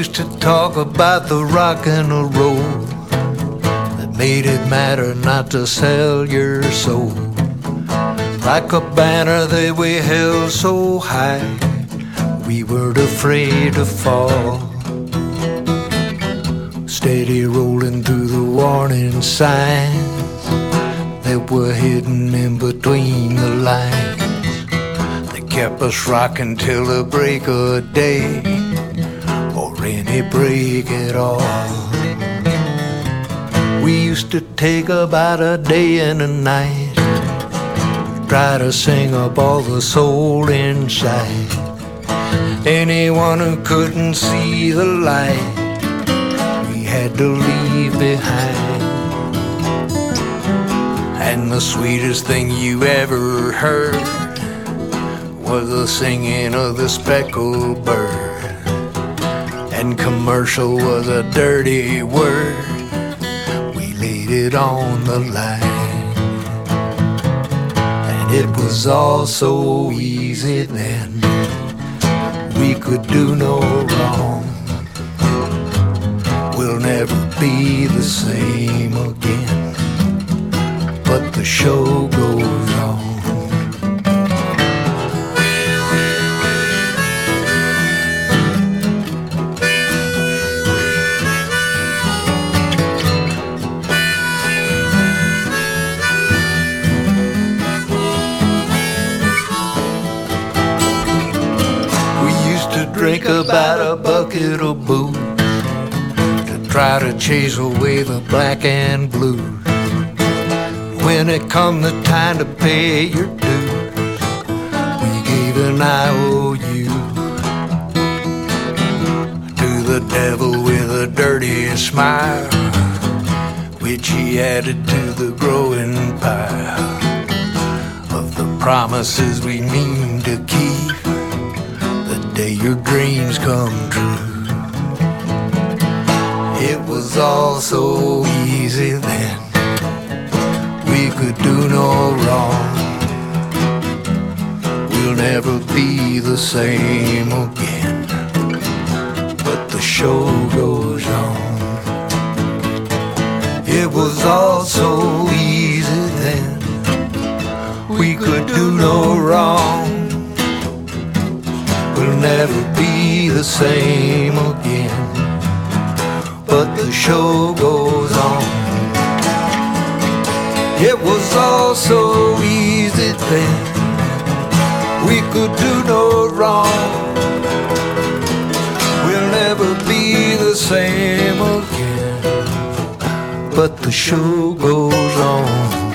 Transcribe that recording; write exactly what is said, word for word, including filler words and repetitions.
used to talk about the rock and the roll that made it matter not to sell your soul. Like a banner that we held so high, we weren't afraid to fall. Steady rolling through the warning signs that were hidden in between the lines, that kept us rocking till the break of day, or any break at all. We used to take about a day and a night, try to sing up all the soul inside. Anyone who couldn't see the light, we had to leave behind. And the sweetest thing you ever heard was the singing of the speckled bird. And commercial was a dirty word, we laid it on the line. And it was all so easy then, we could do no wrong. We'll never be the same again, but the show goes on. Drink about a bucket of booze to try to chase away the black and blue. When it come the time to pay your dues, we gave an I O U to the devil with a dirty smile, which he added to the growing pile of the promises we mean to keep day your dreams come true. It was all so easy then, we could do no wrong. We'll never be the same again, but the show goes on. It was all so easy then, we could do no wrong. We'll never be the same again, but the show goes on. It was all so easy then, we could do no wrong. We'll never be the same again, but the show goes on.